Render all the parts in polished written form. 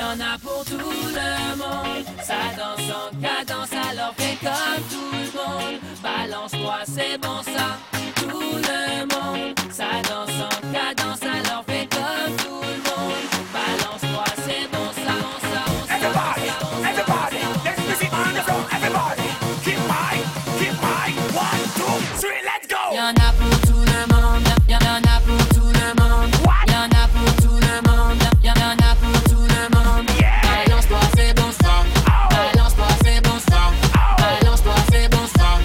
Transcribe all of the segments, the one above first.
Y'en a pour tout le monde, ça danse en cadence, alors fais comme tout le monde. Balance-toi, c'est bon ça, tout le monde. Ça danse en cadence, alors fais comme tout le monde. Balance-toi, c'est bon ça, bon ça, bon ça. Everybody, everybody, let's music on the floor, everybody. Keep my, 1, 2, 3, let's go. Y'en a pour tout le monde, y'en a pour tout le monde. Y'en a pour tout le monde, y'en a pour tout le monde. Balance-toi, c'est bon ça. Balance-toi, c'est bon ça. Balance-toi, c'est bon ça.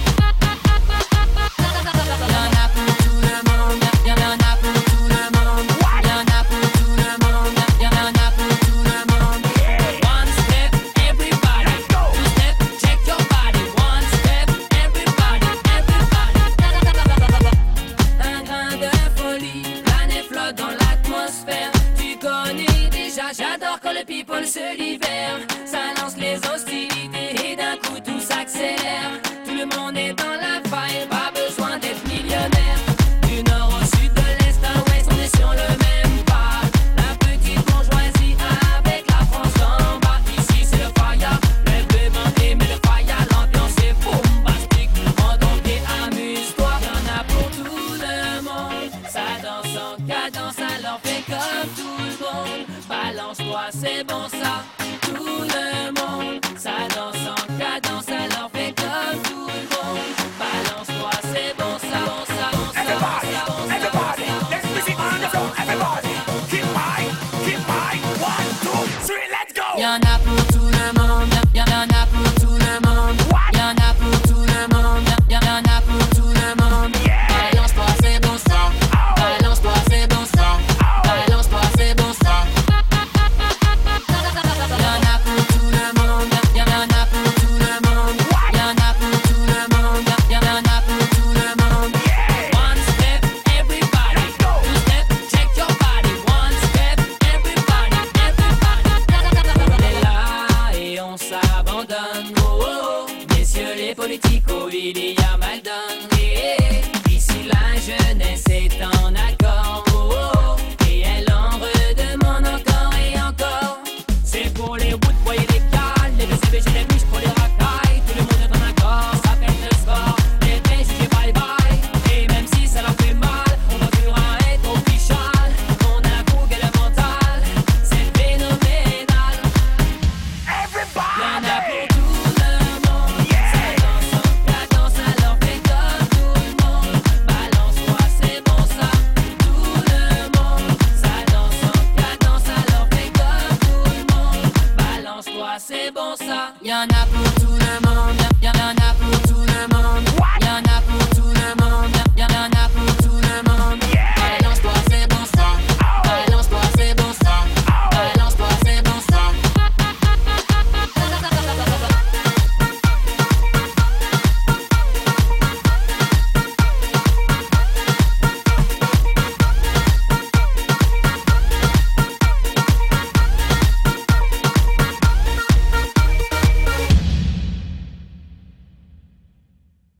Y'en a pour tout le monde, y'en a pour tout le monde. Y'en a pour tout le monde, y'en a pour tout le monde. One step, everybody. Two step, check your body. One step, everybody, everybody. Un grain de folie, plané flotte dans l'atmosphère. Tu connais déjà, j'adore quand le people se libère. Ça lance les hostilités et d'un coup tout s'accélère. Tout le monde est dans la vibe, pas besoin d'être millionnaire. Du nord au sud, de l'est à l'ouest, on est sur le même pas. La petite bourgeoisie avec la France en bas. Ici c'est le fire, lève le bandé, mais le fire, l'ambiance est bombastique. En donc et amuse-toi, y'en a pour tout le monde. Ça danse en cadence, alors fais comme tout le monde. Balance-toi, c'est bon ça, tout le monde. Ça danse en cadence, alors fais comme tout le monde. Balance-toi, c'est bon ça, bon ça, bon ça. Everybody, everybody, let's music on the floor, everybody. Keep my, 1, 2, 3, let's go. Y'en a pour tout le monde, y'en a pour tout le monde. Y'en a pour tout le monde, y'en a pour tout le monde. Balance-toi, c'est bon ça. Balance-toi, c'est bon ça. Balance-toi, c'est bon ça. Y'en a pour tout le monde, y'en a pour tout le monde. Y'en a pour tout le monde, y'en a pour tout le monde. One step, everybody. Two step, check your body. One step, everybody, everybody. On est là et on s'abandonne. Oh, oh, oh. Messieurs les politiques, oh, il y a mal donné. Ici la jeunesse est en accord. Oh, oh, oh. Et elle en redemande encore et encore. C'est pour les woodboys et les gars, les BCBG, les biches pour les racailles. Tout le monde est en accord, ça fait le sport. Les vrais jugés bye bye. Et même si ça leur fait mal, on continuera à être official. On a bougué le mental, c'est phénoménal. Y'en a pour tout le monde. Ça danse en cadence, alors fais comme tout le monde. Balance-toi, c'est bon ça, tout le monde. Ça danse en cadence, alors fais comme tout le monde. Balance-toi, c'est bon ça. Y'en a